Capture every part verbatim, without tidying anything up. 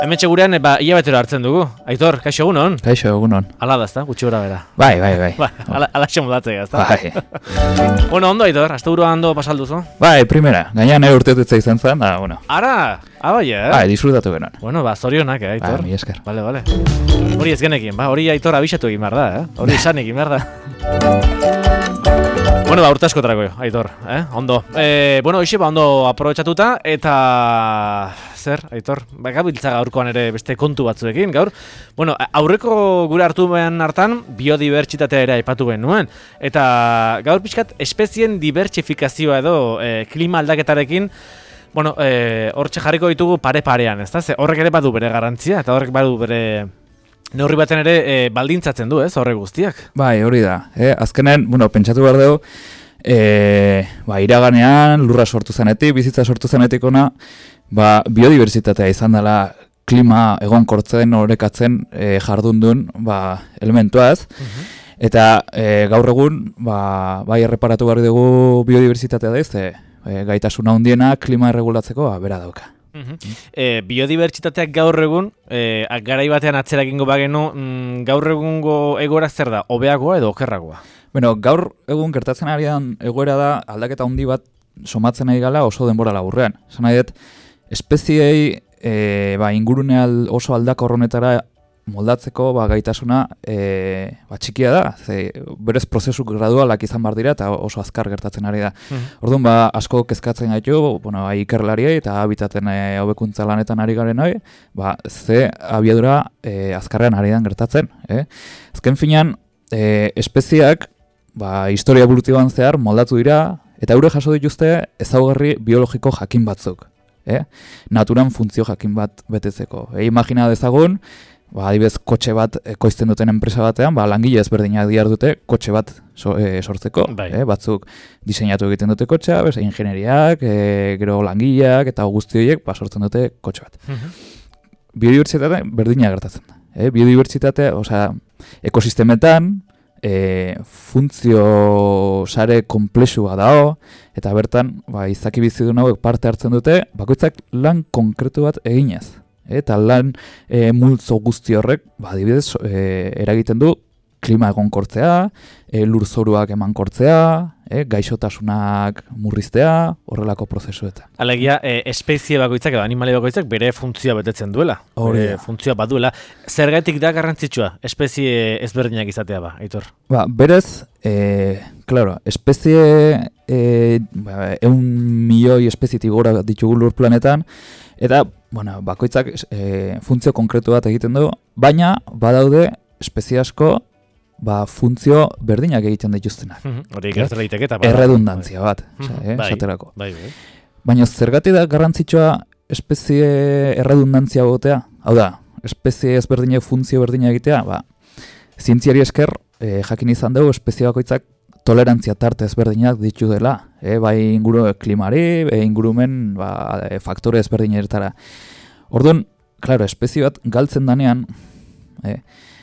Hementxe gurean, ba, hilabetero hartzen dugu. Aitor, kaixo egunon? Kaixo egunon. Ala da, ezta? Gutxi gora bera. Bai, bai, bai. Ba, ala, ala xemudatzea, ezta? Bai. Bueno, ondo, Aitor, azte burua ondo pasalduzu? Bai, primera. Gainan eur urteotetza izan zen, da, bueno. Ara! Abai, eh? Bai, disfrutatu genuen. Bueno, ba, zorionak, eh, Aitor? Ba, mi esker. Vale, vale. Hori ez genekin, ba, hori Aitor abixatu egin behar da, eh? Hori esan egin behar da. Bueno, ba, urte askotarako, Aitor, eh? Ondo. Eh, bueno, hoxe, ba, ondo aprobetxatuta, eta... Zer, Aitor? Ba, gabiltza gaurkoan ere beste kontu batzuekin, gaur. Bueno, aurreko gure hartu behan hartan, biodibertsitatea ere aipatu genuen. Eta gaur pixkat, espezien dibertsifikazioa edo eh, klima aldaketarekin, bueno, eh, hortxe jarriko ditugu pare-parean, ezta? Ze horrek ere badu bere garrantzia, eta horrek badu bere... Neurri baten ere e, baldintzatzen du, ez, horre guztiak? Bai, hori da. Eh? Azkenen, bueno, pentsatu behar dugu, e, ba, iraganean, lurra sortu zenetik, bizitza sortu zenetik ona, ba, biodibertsitatea izan dela klima egonkortzen, orekatzen e, jardun duen ba, elementuaz. Uh-huh. Eta e, gaur egun, ba, bai erreparatu behar dugu biodibertsitatea da ez, e, gaitasuna handiena klima erregulatzeko, ba, bera dauka. Uh-huh. e, biodibertsitateak gaur egun, e, garai batean atzera egingo bagenu, mm, gaur egungo egoera zer da, hobeagoa edo okerragoa? Bueno, gaur egun gertatzen arian egoera da aldaketa handi bat somatzen ari gala oso denbora laburrean. Esan nahi dut, espeziei e, ba, ingurune oso aldakor honetara moldatzeko ba, gaitasuna e, ba, txikia da, ze, berez prozesu gradualak izan bar dira eta oso azkar gertatzen ari da. Mm. Orduan, ba, asko kezkatzen gaitu, bueno, ba, ikerlariei eta habitaten e, hobekuntza lanetan ari garen hori, ba, ze abiadura e, azkarrean ari dan gertatzen. Eh? Azken finean, e, espeziak ba, historia evolutiboan zehar moldatu dira eta eure jaso dituzte ezaugarri biologiko jakin batzuk. Eh? Naturan funtzio jakin bat betetzeko. E, imagina dezagun, ba, adibez, kotxe bat ekoizten duten enpresa batean, ba, langile ezberdinak dihar dute kotxe bat so, e, sortzeko. Eh? Batzuk diseinatu egiten dute kotxea, beza, ingenieriak, e, gero langileak eta guzti horiek ba, sortzen dute kotxe bat. Uh-huh. Biodibertsitate berdina gertatzen da. Eh? Biodibertsitate, osea, ekosistemetan, e, funtzio sare komplexua dago, eta bertan, ba, izaki bizidun hauek parte hartzen dute, bakoitzak lan konkretu bat eginez. Eta lan e, multzo guzti horrek, ba, adibidez, e, eragiten du klima egonkortzea, e, lurzoruak emankortzea, e, gaixotasunak murriztea, horrelako prozesuetan. Alegia, e, espezie bakoitzak edo animali bakoitzak bere funtzioa betetzen duela. Bere funtzioa baduela. Zergatik da garrantzitsua espezie ezberdinak izatea ba, Aitor? Ba, berez, e, claro, espezie e, ba, eun milioi espezietik gora ditugu lur planetan, eta bueno, bakoitzak e, funtzio konkretu bat egiten du, baina badaude espezie asko ba, funtzio berdinak egiten dituztenak. Hori gertu daiteke eta erredundantzia bat, eh, esaterako. Bai, bai. Baina zergatik da garrantzitsua espezie erredundantzia gotea? Hau da, espezie ezberdinak funtzio berdinak egitea, ba, zientziari esker e, jakin izan dugu espezie bakoitzak tolerantzia tarte ezberdinak ditu dela, eh, bai inguru klimari, e, ingurumen ba, e, faktore ezberdineretara. Orduan, claro, espezie bat galtzen danean, eh,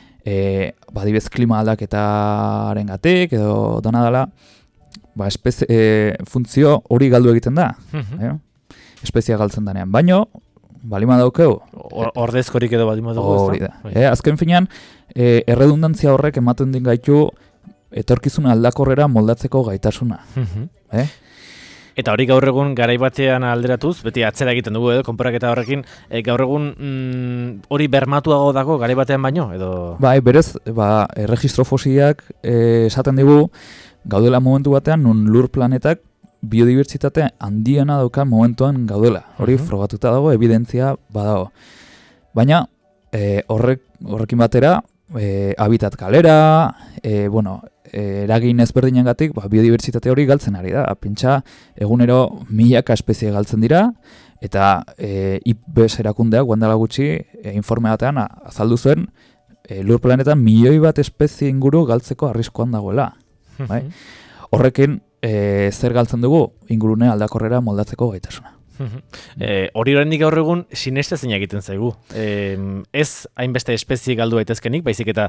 e, ba, dibez klima aldaketaren gatik, edo dana dela, ba, espezie, e, funtzio hori galdu egiten da, eh, espezia galtzen danean. Baino, balima daukeu. Ordezkorik edo balima daukeu. Hori da. Eh, azken finean, e, erredundantzia horrek ematen din gaitu, etorkizuna aldakorrera moldatzeko gaitasuna. Uh-huh. eh? Eta hori gaur egun garai batean alderatuz, beti atzera egiten dugu edo, konparaketa horrekin, e, gaur egun mm, hori bermatuago dago garai batean baino? Edo... Bai, berez, ba, erregistro fosiliak e, esaten digu, gaudela momentu batean, nun lur planetak biodibertsitate handiena daukan momentuan gaudela. Hori uh-huh. frogatuta dago, evidentzia badago. Baina, e, horrek, horrekin batera, E, habitat galera, e, bueno, e, eragin ezberdinengatik ba, biodibertsitate hori galtzen ari da. Pentsa, egunero milaka espezie galtzen dira, eta e, I P B E S erakundeak guandala gutxi e, informe batean azaldu zuen e, lur planetan milioi bat espezie inguru galtzeko arriskoan dagoela. Bai? Horrekin, e, zer galtzen dugu ingurune aldakorrera moldatzeko gaitasuna. Eh, hori oraindik gaur egun sinestezina egiten zaigu. Eh, ez hainbeste espezie galdu daitezkenik, baizik eta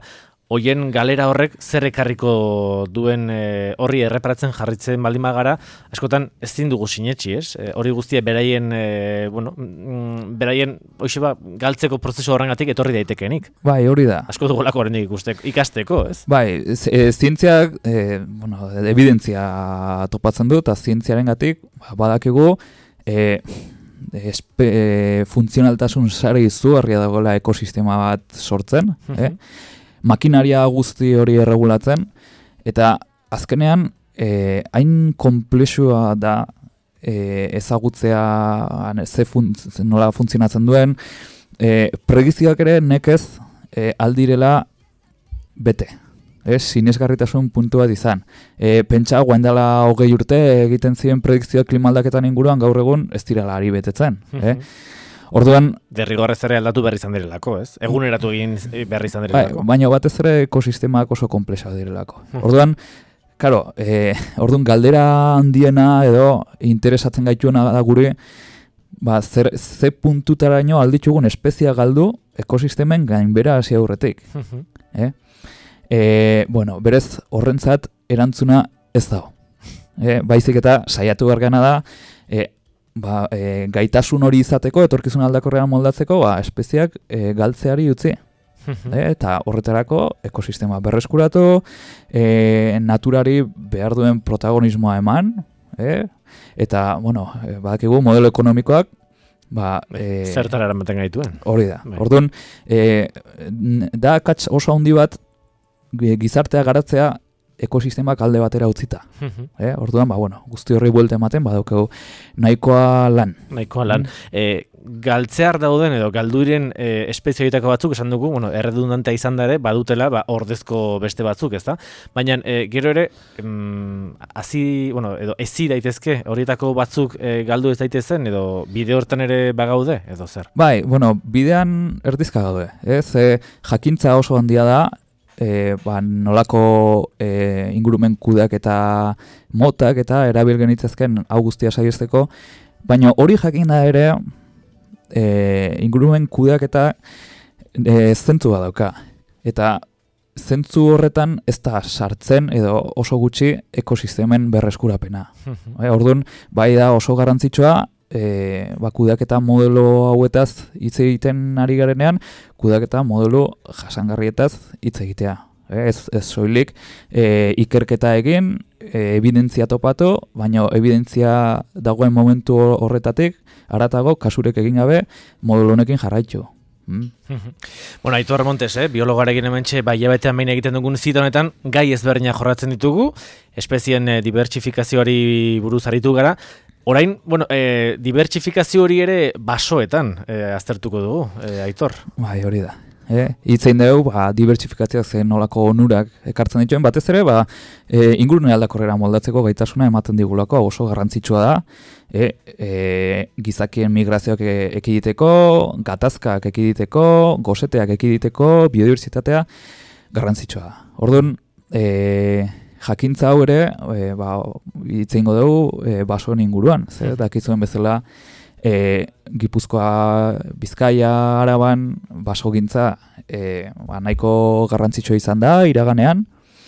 hoien galera horrek zer ekarriko duen e, horri erreparatzen jarritzen baldin bagara, askotan ezin dugu sinetxi, ez? E, hori guztia beraien, e, bueno, mm, beraien, hoxe ba, galtzeko prozesu horrengatik etorri daitekenik. Bai, hori da. Asko dugulako horrendik ikusteko, ikasteko, ez? Bai, e, zientziak, e, bueno, evidentzia topatzen du, eta zientziarengatik ba, badakigu, e, espe, e, funtzionaltasun sare izugarria dagoela ekosistema bat sortzen, uh-huh. eh? Makinaria guzti hori erregulatzen, eta azkenean eh, hain konplexua da eh, ezagutzea ze funtz, nola funtzionatzen duen, eh, predizioak ere nekez eh, aldirela bete. Ez, sinesgarritasun puntu bat izan. E, pentsa, guaindala hogei urte egiten ziren predikzioak klimaldaketan inguruan gaur egun ez direla ari betetzen. eh? Orduan... Derrigorrez ere aldatu behar izan direlako, ez? Eguneratu egin behar izan direlako. Bai, baina batez ere ekosistemak oso komplexak direlako. Orduan, karo, e, orduan galdera handiena edo interesatzen gaituena da gure, ba, zer, ze puntutaraino alditzugun espezia galdu ekosistemen gainbera hasi aurretik. eh? E, bueno, berez horrentzat erantzuna ez dago. E, baizik eta saiatu gargana da, e, ba, e, gaitasun hori izateko, etorkizun aldakorrean moldatzeko, ba, espeziak e, galtzeari utzi. e, eta horretarako ekosistema berreskuratu, e, naturari behar duen protagonismoa eman, e, eta, bueno, e, badakigu modelo ekonomikoak, ba, e, zertara eramaten gaituen. Hori da. Orduan, e, da katz oso handi bat, gizartea garatzea ekosistemak alde batera utzita. eh? Orduan, ba, bueno, guzti horri buelta ematen, badaukegu nahikoa lan. Nahikoa lan. Mm. E, galtzear dauden edo galduren e, espezie horietako batzuk, esan dugu, bueno, erredundantea izan da ere, badutela, ba, ordezko beste batzuk, ezta? Baina, e, gero ere, em, hazi, bueno, edo ezi daitezke, horietako batzuk e, galdu ez daitezen, edo bide hortan ere bagaude, edo zer? Bai, bueno, bidean erdizka gaude, ez? E, jakintza oso handia da, E, ba, nolako e, ingurumen kudeak eta motak eta erabil genitzezken hau guztia saiesteko, baina hori jakin da ere e, ingurumen kudeak eta e, zentzu bat dauka. Eta zentzu horretan ez da sartzen edo oso gutxi ekosistemen berreskurapena. e, orduan, bai da oso garrantzitsua, E, ba, kudeaketa modelo hauetaz hitz egiten ari garenean, kudeaketa modelo jasangarrietaz hitz egitea. E, ez, ez soilik e, ikerketa egin, e, evidentzia topatu, baina evidentzia dagoen momentu horretatik, haratago kasurek egin gabe modelo honekin jarraitu. Mm. Bueno, Aitor Montes, eh? biologarekin hementxe bai jabetean behin egiten dugun zita honetan, gai ezberdinak jorratzen ditugu, espezien eh, dibertsifikazioari buruz aritu gara. Orain, bueno, e, dibertsifikazio hori ere basoetan e, aztertuko dugu, e, Aitor. Bai, hori da. E, Itzein dugu, ba, dibertsifikazioak zen nolako onurak ekartzen dituen, batez ere, ba, e, ingurune aldakorrera moldatzeko gaitasuna ematen digulako, oso garrantzitsua da, e, e, gizakien migrazioak ekiditeko, gatazkak ekiditeko, goseteak ekiditeko, biodibertsitatea garrantzitsua da. Orduan, e, jakintza hau ere, e, ba, itzeingo dugu e, basoen inguruan, zer, dakizuen bezala e, Gipuzkoa, Bizkaia, Araban, basogintza e, ba, nahiko garrantzitsua izan da, iraganean,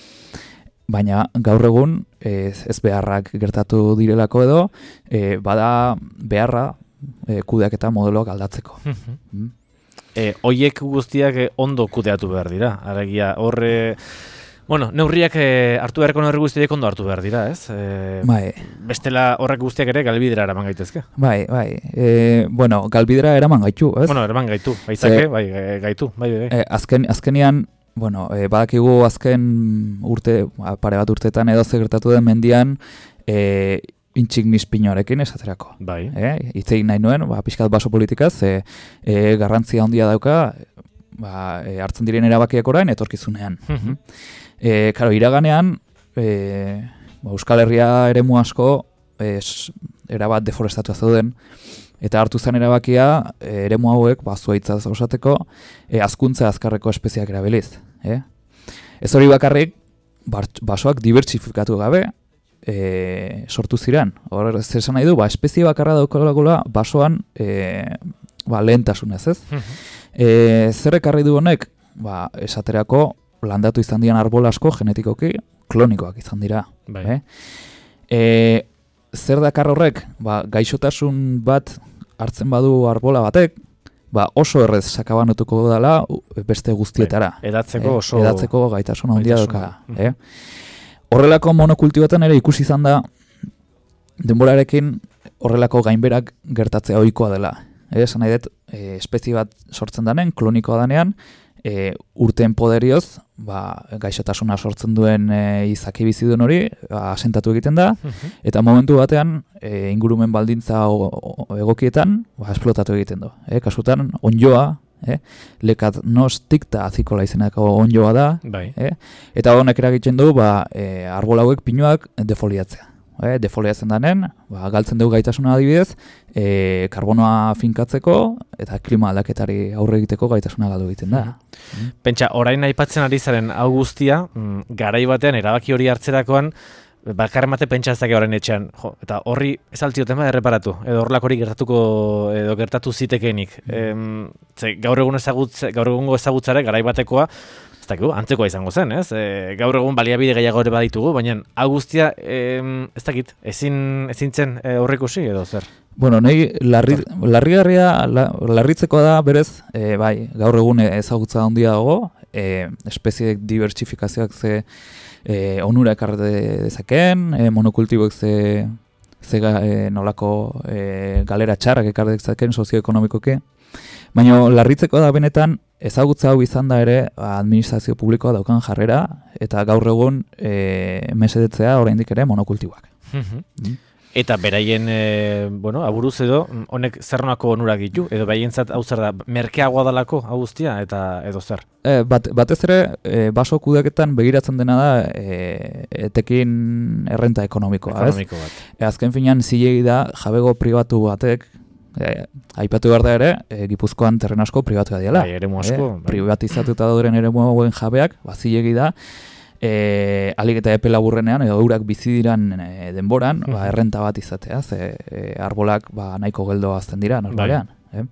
baina gaur egun ez, ez beharrak gertatu direlako edo, e, bada beharra e, kudeaketa modeloak aldatzeko. mm. e, Oiek guztiak e, ondo kudeatu behar dira, aragia, horre... Bueno, neurriak eh, hartu beharko neurri guztiak ondo hartu behar dira, ez? E, bai. Bestela horrek guztiak ere galbidera eraman gaitezke. Bai, bai. E, bueno, galbidera eraman gaitu, ez? Bueno, eraman gaitu, baizake, bai, gaitu, bai, bai. E, azken, azkenian, bueno, e, badakigu azken urte, pare bat urtetan edo ze gertatu den mendian, e, intxignis pinoarekin esaterako. Bai. E, Itzein nahi nuen, ba, pixkat baso politikaz, e, e, garrantzia handia dauka, ba, e, hartzen diren erabakiak orain, etorkizunean. E, karo, iraganean, e, ba, Euskal Herria eremu asko e, erabat deforestatua zeuden, eta hartu zen erabakia e, eremu hauek, ba, zuaitzaz osateko, e, azkuntza azkarreko espeziak erabiliz. E? Ez hori bakarrik, basoak dibertsifikatu gabe e, sortu ziren. Hor, ez esan nahi du, ba, espezie bakarra daukalagula basoan e, ba, lehentasunez, ez? e, zer ekarri du honek? Ba, esaterako, landatu izan dian arbol asko genetikoki klonikoak izan dira. Bai. Eh? E, zer dakar horrek, ba, gaixotasun bat hartzen badu arbola batek, ba, oso errez sakabanatuko dela beste guztietara. Bai. Edatzeko oso... Eh? Edatzeko gaitasun handia doka. Mm. Eh? Horrelako monokultibotan ere ikusi izan da denborarekin horrelako gainberak gertatzea ohikoa dela. Eh, esan nahi dut, e, espezie bat sortzen danen, klonikoa danean, e, urteen poderioz, ba, gaixotasuna sortzen duen e, izaki bizidun hori, ba, asentatu egiten da, eta momentu batean, e, ingurumen baldintza o, o, egokietan, ba, esplotatu egiten du. E, kasutan, onjoa, e, lekat nostik eta azikola izeneko onjoa da, bai. e, eta honek eragitzen du, ba, e, arbol hauek pinuak defoliatzea. E, defoliatzen danen, ba, galtzen dugu gaitasuna adibidez, e, karbonoa finkatzeko eta klima aldaketari aurre egiteko gaitasuna galdu egiten da. Mm. Pentsa, orain aipatzen ari zaren hau guztia, mm, garai batean erabaki hori hartzerakoan, bakarren bate pentsa ezake orain etxean, jo, eta horri ez altzioten ba erreparatu, edo horrelako hori gertatuko, edo gertatu zitekenik. Mm. E, ze, gaur egun ezagutze, gaur egungo ezagutzare garai batekoa, ez dakigu, antzekoa izango zen, ez? E, gaur egun baliabide gehiago ere baditugu, baina hau guztia, e, ez dakit, ezin, ezin zen e, horrekusi edo zer? Bueno, nahi larri, larrigarria, la, larritzekoa da berez, e, bai, gaur egun ezagutza handia dago, e, espeziek dibertsifikazioak ze e, onura ekar dezakeen, e, monokultiboek ze, ze e, nolako e, galera txarrak ekar dezakeen sozioekonomikoke, baina larritzeko da benetan ezagutza hau izan da ere administrazio publikoa daukan jarrera eta gaur egun e, mesedetzea oraindik ere monokultiboak. Mm. Eta beraien, e, bueno, aburuz edo, honek zer nolako onurak ditu, edo beraientzat hau zer da, merkeagoa dalako hau guztia, eta edo zer? E, bat, batez ere, e, baso kudeaketan begiratzen dena da e, etekin errenta ekonomikoa. Ekonomiko bat. E, azken finean zilegi da jabego pribatu batek, e, aipatu behar da ere, e, Gipuzkoan terren asko pribatua diela. Bai, eremu asko. E, privatizatuta dauren eremu hauen jabeak, ba, zilegi da, E, alik eta epe laburrenean edo eurak bizi diran e, denboran ba, errenta bat izatea, ze e, arbolak ba, nahiko geldo azten dira normalean. Eh?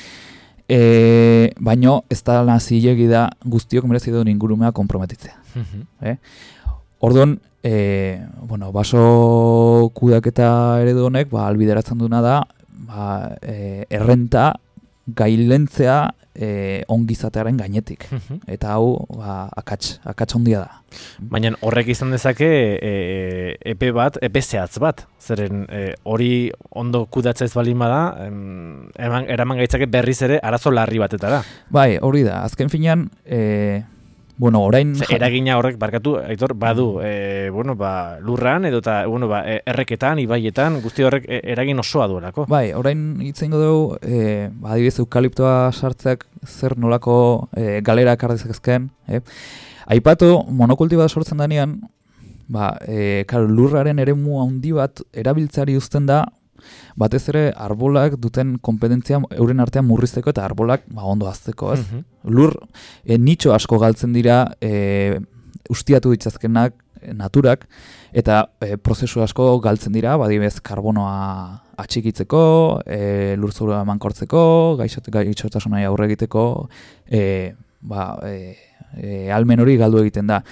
E, baino ez da lan zilegi da guztiok merezi duen ingurumea konprometitzea. eh? Orduan, e, bueno, baso kudaketa eredu honek ba, albideratzen duna da ba, e, errenta gailentzea e, ongizatearen gainetik. Eta hau ba, akats, akats handia da. Baina horrek izan dezake e, epe bat, epe zehatz bat. Zeren e, hori ondo kudatza ez balin bada, em, eman, eraman gaitzake berriz ere arazo larri batetara. Bai, hori da. Azken finean, e, bueno, orain... Zer, eragina horrek, barkatu, Aitor, badu, e, bueno, ba, lurran, edo eta, bueno, ba, erreketan, ibaietan, guzti horrek e, eragin osoa duelako. Bai, orain hitz eingo dugu, e, ba, adibidez, eukaliptoa sartzeak zer nolako e, galera ekardezazken, eh? Aipatu, monokultiba sortzen danean, ba, e, kar, lurraren eremu handi bat erabiltzari uzten da, batez ere arbolak duten kompetentzia euren artean murrizteko eta arbolak ba, ondo hazteko, ez? Uh-huh. Lur, e, nitxo asko galtzen dira e, ustiatu ditzazkenak e, naturak, eta e, prozesu asko galtzen dira, badibez karbonoa atxikitzeko, e, lurzura emankortzeko, gaixotasunai aurre egiteko, e, ba, e, e, almen hori galdu egiten da.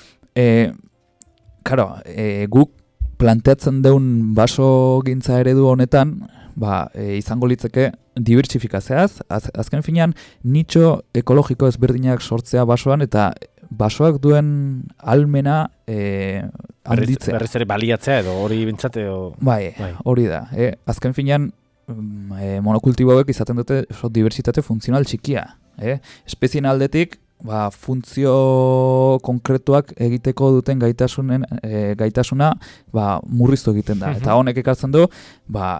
E, karo, e, guk planteatzen deun baso gintza eredu honetan, ba, e, izango litzeke dibertsifikazeaz, az, azken finean nitxo ekologiko ezberdinak sortzea basoan eta basoak duen almena e, handitzea. Berriz ere baliatzea edo hori bintzate edo... Bai, bai. Hori da. E, azken finean e, monokultiboek izaten dute oso dibertsitate funtzional txikia. E? Espezien aldetik, ba, funtzio konkretuak egiteko duten gaitasunen e, gaitasuna ba, murriztu egiten da. Eta honek ekartzen du, ba,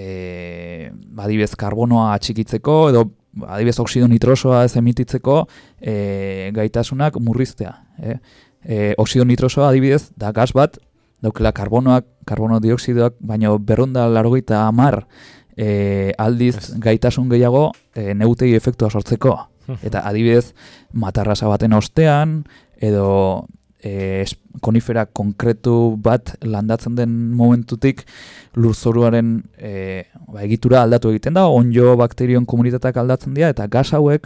e, adibidez karbonoa atxikitzeko edo adibidez oksido nitrosoa ez emititzeko e, gaitasunak murriztea. E? E, oksido nitrosoa adibidez da gas bat, daukela karbonoak, karbono dioksidoak, baino berrehun eta laurogeita hamar e, aldiz gaitasun gehiago e, neutegi efektua sortzeko. Eta adibidez, matarrasa baten ostean, edo e, konifera konkretu bat landatzen den momentutik lurzoruaren e, ba, egitura aldatu egiten da, onjo bakterion komunitateak aldatzen dira, eta gas hauek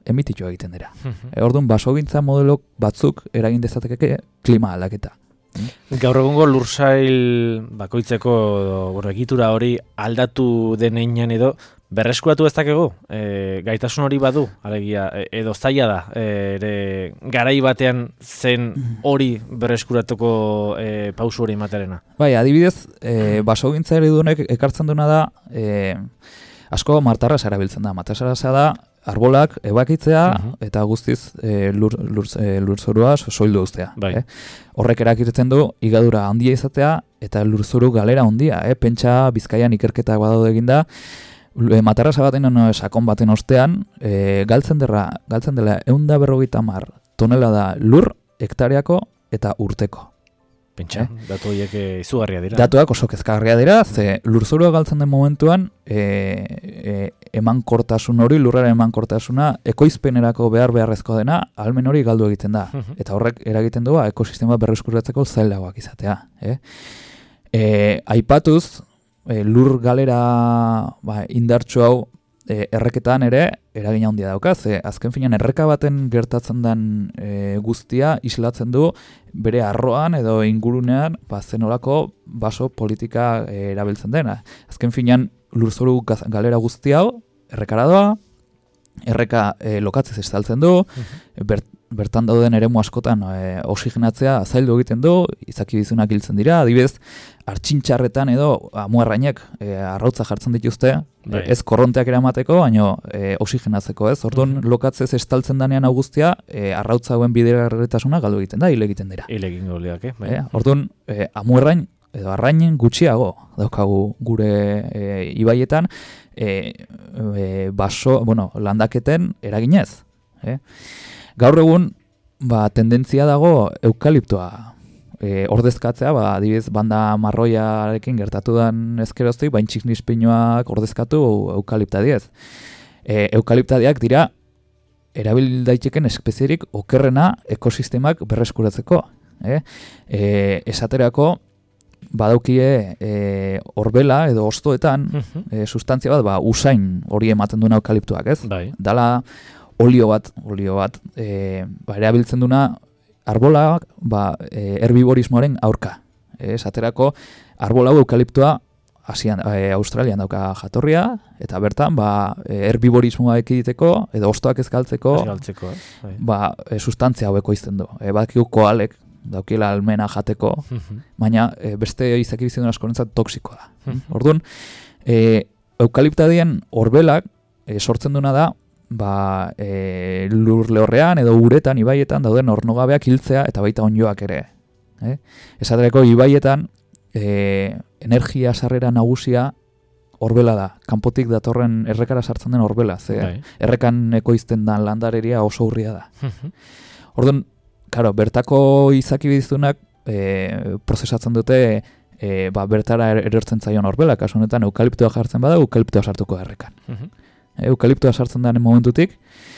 emititu egiten dira. E, orduan, basogintza modelo batzuk eragin dezateke klima aldaketa. Gaur egungo lursail bakoitzeko bueno, egitura hori aldatu deneinan edo berreskuratu ez dakegu, e, gaitasun hori badu, alegia, e, edo zaila da, e, ere garai batean zen hori berreskuratuko e, pausu hori ematerena. Bai, adibidez, e, basogintza eredunek ekartzen duena da, e, asko martarras erabiltzen da. Martarras da, arbolak ebakitzea uh-huh. eta guztiz e, lur, lur, e, lurzorua soildu uztea. Bai. Eh? Horrek erakirtzen du igadura handia izatea eta lurzoru galera handia. Eh? Pentsa Bizkaian ikerketak badaude eginda, e, matarrasa baten no, sakon baten ostean, e, galtzen dela, galtzen dela ehun eta berrogeita hamar tonela da lur hektareako eta urteko. Pentsa, eh? Datu horiek izugarria dira. Datuak oso kezkagarria dira, ze lurzorua galtzen den momentuan, e, e, emankortasun hori, lurraren emankortasuna, ekoizpenerako behar beharrezko dena, ahalmen hori galdu egiten da. Eta horrek eragiten du, ekosistema berreskuratzeko zailagoak izatea. Eh? E, aipatuz, e, lur galera ba, indartsu hau, E, erreketan ere eragina handia dauka, ze azken finean erreka baten gertatzen den e, guztia islatzen du bere arroan edo ingurunean ba, zenolako baso politika e, erabiltzen dena. Azken finean lurzoru galera guzti hau errekara doa, erreka e, lokatzez estaltzen du, uh-huh. bert, bertan dauden eremu askotan e, oxigenatzea zaildu egiten du, izaki bizunak hiltzen dira, adibidez, artxintxarretan edo amuarrainek e, arrautza jartzen dituzte, e, ez korronteak eramateko, baino e, oxigenatzeko ez. Orduan, uh-huh. lokatzez estaltzen danean augustia, e, arrautza hauen bidegarretasuna galdu egiten da, hile egiten dira. Hile egin gauleak, eh? Bai. E, orduan, e, amuarrain edo arrainen gutxiago daukagu gure e, ibaietan, e, e, baso, bueno, landaketen eraginez. Eh? Gaur egun, ba, tendentzia dago eukaliptoa e, ordezkatzea, ba, adibidez, banda marroiarekin gertatu den ezkeroztik, bain txiknispinoak ordezkatu eukaliptadiez. E, eukaliptadiak dira, erabil daiteken espezierik okerrena ekosistemak berreskuratzeko. Eh? E, esaterako, badaukie e, orbela edo ostoetan uh-huh. e, sustantzia bat, ba, usain hori ematen duna eukaliptuak, ez? Bai. Dala olio bat, olio bat, e, ba, erabiltzen duna arbolak ba, e, herbiborismoaren aurka. E, esaterako, arbola eukaliptua Asian, e, Australian dauka jatorria, eta bertan, ba, herbiborismoa ekiditeko, edo ostoak ezkaltzeko, ezkaltzeko eh? ba, e, sustantzia hau ekoizten du. E, Badakigu koalek, daukila almena jateko, uh-huh. baina e, beste izaki bizitun askorentzat toksikoa da. Uh-huh. Orduan, e, eukaliptadien orbelak e, sortzen duna da, ba, e, lur lehorrean edo uretan, ibaietan dauden ornogabeak hiltzea eta baita onjoak ere. Eh? Esaterako ibaietan e, energia sarrera nagusia orbela da. Kanpotik datorren errekara sartzen den orbela. Ze, bai. Errekan ekoizten den landareria oso urria da. Uh-huh. Orduan, Claro, bertako izaki bizizunak e, prozesatzen dute e, ba, bertara er, erortzen zaion orbela, kasu honetan eukaliptoa jartzen bada, eukaliptoa sartuko errekan. Uh-huh. E, eukaliptoa sartzen den momentutik,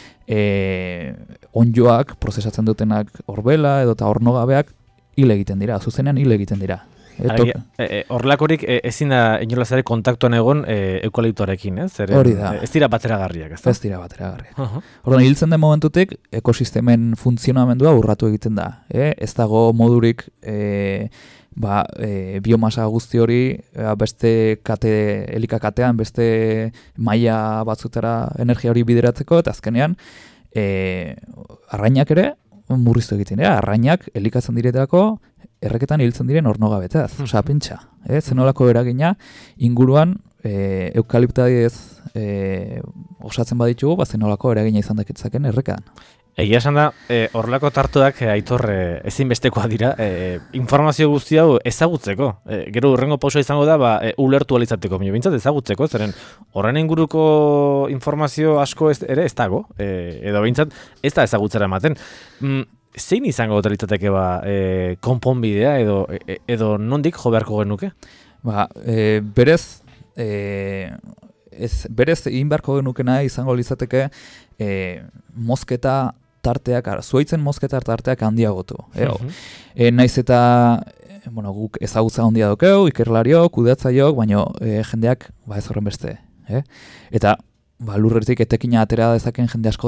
e, onjoak prozesatzen dutenak orbela edo eta ornogabeak hil egiten dira, zuzenean hil egiten dira. Horrelakorik e, e, e, ezin da inolaz ere kontaktuan egon e, eukaliptoarekin, ez? Hori da. Ez dira bateragarriak, ez da? Ez dira bateragarriak. Uh-huh. Orduan, hiltzen den momentutik, ekosistemen funtzionamendua urratu egiten da. Eh? Ez dago modurik e, ba, e, biomasa guzti hori beste kate, elikakatean, beste maila batzutara energia hori bideratzeko, eta azkenean, e, arrainak ere, murriztu egiten dira. Arrainak elikatzen diretelako, erreketan hiltzen diren ornogabetaz, hmm. Osa, pentsa. Eh? Zenolako eragina inguruan e, eukaliptadiez e, osatzen baditugu, ba, zenolako eragina izan dakitzaken errekan. Egia esan da, horrelako e, tartuak e, aitor e, ezinbestekoa dira, e, informazio guzti hau ezagutzeko. E, gero urrengo pausoa izango da, ba, e, ulertu alitzateko, baina bintzat ezagutzeko, zeren horren inguruko informazio asko ez, ere ez dago, e, edo bintzat ez da ezagutzera ematen. Mm, Zein izango litzateke ba, e, konponbidea edo, e, edo nondik jo beharko genuke? Ba, e, berez, e, ez, berez egin beharko genukena izango litzateke e, mozketa tarteak, zuaitzen mozketa tarteak handiagotu. E, uh-huh. e, naiz eta bueno, guk ezagutza handia dokeu, ikerlariok, kudeatzaiok, baina e, jendeak ba, ez horren beste. Eh? Eta ba, lurretik etekina atera dezaken jende asko dago.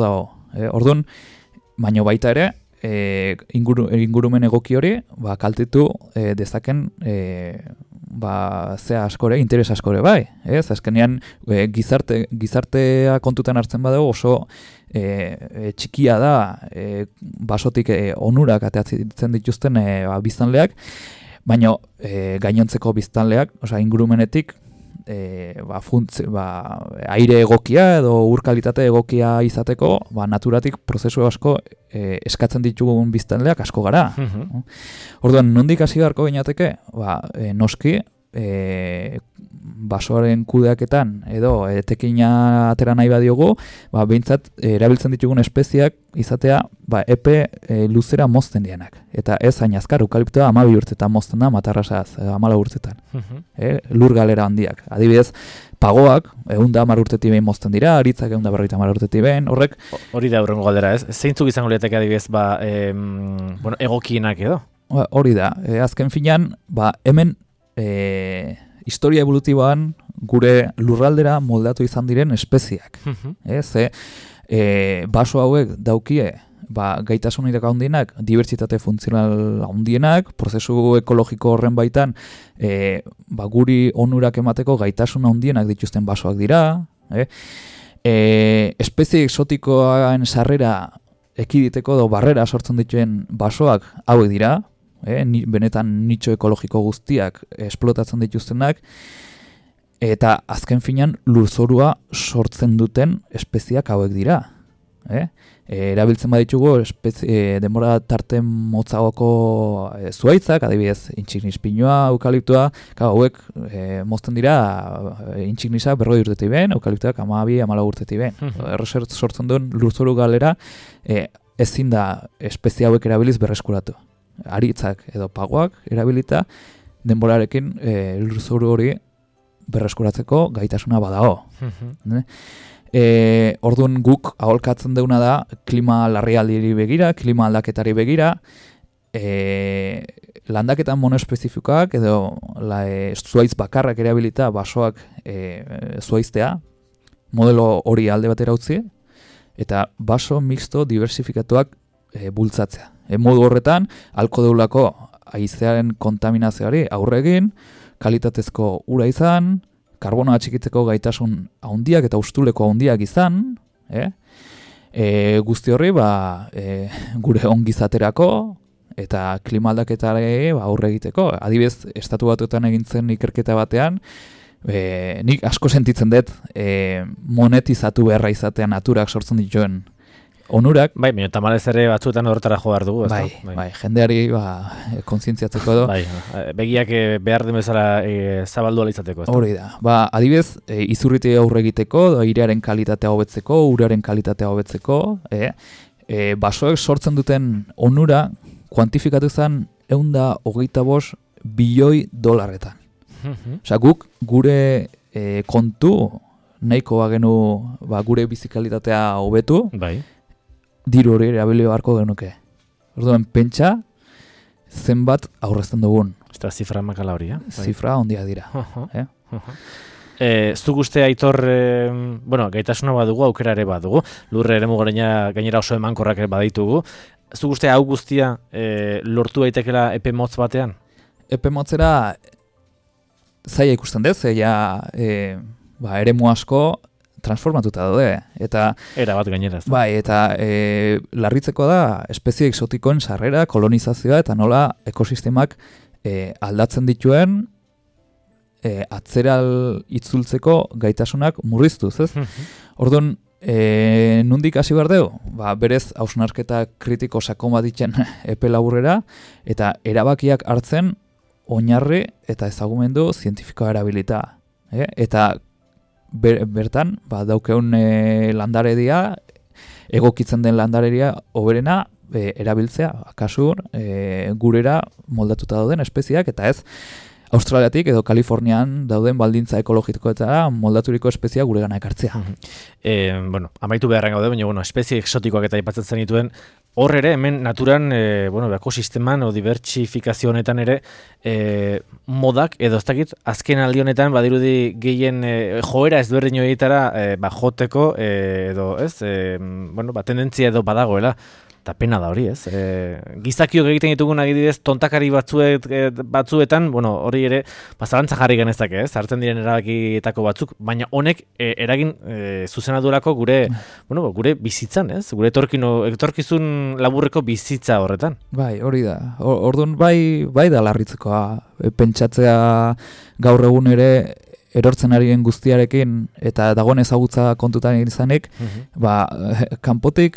E, orduan, baino baita ere, e, inguru, ingurumen egoki hori ba, kaltetu e, dezaken e, ba, zea askore, interes askore bai. Ez? Azkenean e, gizarte, gizartea kontutan hartzen badago oso e, e, txikia da e, basotik e, onurak ateatzen dituzten e, ba, biztanleak, baina e, gainontzeko biztanleak, osea ingurumenetik, E, ba, funtz, ba, aire egokia edo ur kalitate egokia izateko, ba, naturatik prozesu asko e, eskatzen ditugun biztanleak asko gara. Mhm. Orduan, nondik hasi beharko ginateke? Ba, e, noski, e, basoaren kudeaketan edo etekina atera nahi badiogu, ba, behintzat e, erabiltzen ditugun espeziak izatea ba, epe e, luzera mozten dianak. Eta ez hain azkar, eukaliptoa hamabi urtetan mozten da, matarrasaz, hamala urtetan. Mhm. E, lur galera handiak. Adibidez, pagoak, egun da hamar urtetik behin mozten dira, aritzak egun da berrogeita hamar urtetik behin, horrek... Hori da hurrengo galdera, ez? Zeintzuk izango lirateke adibidez, ba, em, bueno, egokienak edo? Ba, hori da, e, azken finean, ba, hemen e, historia evolutiboan gure lurraldera moldatu izan diren espeziak. Mhm. E, ze, e, baso hauek daukie, ba, gaitasunik handienak, dibertsitate funtzional handienak, prozesu ekologiko horren baitan, e, ba, guri onurak emateko gaitasun handienak dituzten basoak dira, e, e, espezie exotikoan sarrera ekiditeko edo barrera sortzen dituen basoak hauek dira, e, ni, benetan nitxo ekologiko guztiak esplotatzen dituztenak, eta azken finean lurzorua sortzen duten espeziak hauek dira. E? E, erabiltzen baditugu espezie, e, denbora tarte motzagoko e, zuaitzak, adibidez intxignis pinua, eukaliptoa, hauek e, mozten dira e, intxignisa berrogei urtetik ben, eukaliptoak hamabi, hamalau urtetik ben. Errezer sortzen duen lurzoru galera e, ezin da espezie hauek erabiliz berreskuratu. Aritzak edo pagoak erabilita denborarekin e, lurzoru hori berreskuratzeko gaitasuna badago. Mhm. E, orduan guk aholkatzen deuna da klima larrialdiri begira, klima aldaketari begira, e, landaketan monoespezifikoak edo la, e, zuaitz bakarrak erabilita basoak e, zuaiztea, modelo hori alde batera utzi, eta baso mixto diversifikatuak e, bultzatzea. E, modu horretan, halko deulako haizearen kontaminazioari aurre egin, kalitatezko ura izan, karbonoa txikitzeko gaitasun handiak eta ustuleko handiak izan, eh? E, guzti horri ba, e, gure ongizaterako eta klima aldaketari ba, aurre egiteko. Adibidez, estatu batuetan egin zen ikerketa batean, e, nik asko sentitzen dut e, monetizatu beharra izatea naturak sortzen dituen onurak. Bai, baina tamalez ere batzuetan horretara jo behar dugu, ez bai, da? Bai, bai, jendeari ba, kontzientziatzeko edo. Bai, begiak behar den bezala e, zabaldu ala izateko, ez da? Hori da. Ba, adibidez, e, izurriti aurre egiteko, airearen kalitatea hobetzeko, uraren kalitatea hobetzeko, e, e, basoek sortzen duten onura kuantifikatu zen ehun eta hogeita bost bilioi dolarretan. Mhm. Osea, guk gure e, kontu nahiko bagenu ba, gure bizikalitatea hobetu, Bai. diru hori erabili beharko genuke. Orduan, pentsa zenbat aurrezten dugun. Ez da zifra makala hori, eh? Bai. Zifra handiak dira. Uh-huh. Eh? Uh-huh. E, zuk uste Aitor, e, bueno, gaitasuna badugu, aukera ere badugu, lurre ere mugareina gainera oso emankorrak ere baditugu. Zuk uste hau guztia e, lortu daitekela epe motz batean? Epe motzera zaila ikusten dez, ja, e, ba, eremu asko transformatuta daude. Eta, Era bat gainera. bai, eta e, larritzeko da espezie exotikoen sarrera, kolonizazioa eta nola ekosistemak e, aldatzen dituen e, atzeral itzultzeko gaitasunak murriztuz, ez? Orduan, e, nundik hasi behar dugu? Ba, berez, hausnarketa kritiko sakon bat ditzen epe laburrera, eta erabakiak hartzen oinarri eta ezagumendu zientifikoa erabilita. Eh? Eta ber, bertan, ba, daukeun e, landaredia, egokitzen den landaredia oberena e, erabiltzea, kasun e, gurera moldatuta dauden espeziak, eta ez Australiatik edo Kalifornian dauden baldintza ekologikoetara moldaturiko espeziak guregana ekartzea. E, bueno, amaitu beharren gaude, baina bueno, espezie exotikoak eta aipatzen zenituen, hor ere, hemen naturan, e, bueno, ekosisteman o dibertsifikazio honetan ere, e, modak, edo ez dakit, azken aldi honetan, badirudi gehien e, joera ezberdin horietara e, ba, joteko, e, edo, ez, e, bueno, ba, tendentzia edo badagoela. Eta pena da hori, ez? E, gizakiok egiten ditugun adibidez tontakari batzuet, e, batzuetan, bueno, hori ere, bazalantza jarri genezake, ez? Hartzen diren erabakietako batzuk, baina honek e, eragin e, zuzena duelako gure, bueno, gure bizitzan, ez? Gure etorkino, etorkizun laburreko bizitza horretan. Bai, hori da. Orduan bai, bai da larritzekoa. E, pentsatzea gaur egun ere erortzen ari den guztiarekin eta dagoen ezagutza kontutan izanik, uh-huh. ba, kanpotik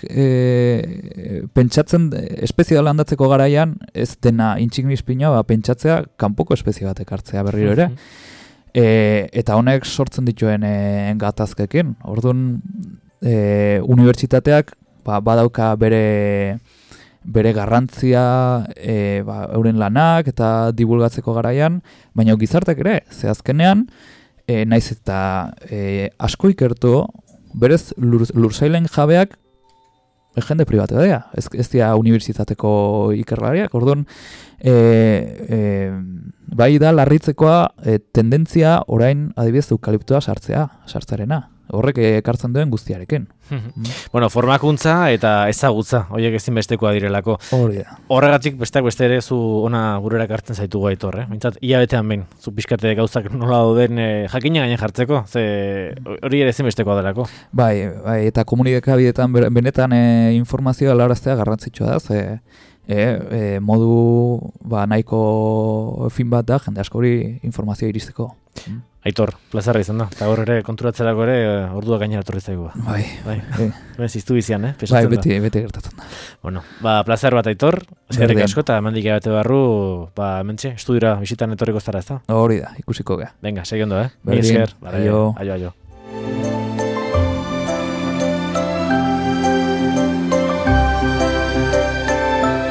e, pentsatzen espezie da landatzeko garaian ez dena intsignispina, ba, pentsatzea kanpoko espezie bat ekartzea berriro ere. Uh-huh. E, eta honek sortzen dituen e, gatazkekin. Orduan, e, unibertsitateak ba, badauka bere bere garrantzia e, ba, euren lanak eta divulgatzeko garaian, baina gizartek ere, ze azkenean, E, naiz eta e, asko ikertu, berez lur, lursailen jabeak e, jende pribatu da, ez, ez dira unibertsitateko ikerlariak, orduan e, e, bai da larritzekoa e, tendentzia orain adibidez eukaliptoa sartzea, sartzarena. Horrek ekartzen duen guztiarekin. Mm. Bueno, formakuntza eta ezagutza, horiek ezinbestekoa direlako. Hori da. Horregatik besteak beste ere zu ona gurera ekartzen zaitu Aitor, eh? Mintzat, hilabetean behin, zu pixkate gauzak nola dauden eh, jakina gainen jartzeko, ze hori ere ezinbestekoa delako. Bai, bai, eta komunikabideetan benetan e, informazioa lauraztea garrantzitsua da, ze e, e, modu ba, nahiko fin bat da, jende askori informazioa iristeko. Mm. Aitor, plazarra izan da, eta hor ere konturatzerako ere ordua gainera torri zaigu. Bai, bai. bai. Ben ziztu bizian, eh? Bai, beti, beti gertatzen da. Bueno, ba, plazar bat Aitor, eskerrik asko, eta hemendik abate barru, ba, mentxe, estudiora bisitan etorriko zara, ez da? Hori da, ikusiko gea. Venga, segi ondo, eh? Berdin, Mi esker, aio. aio, aio.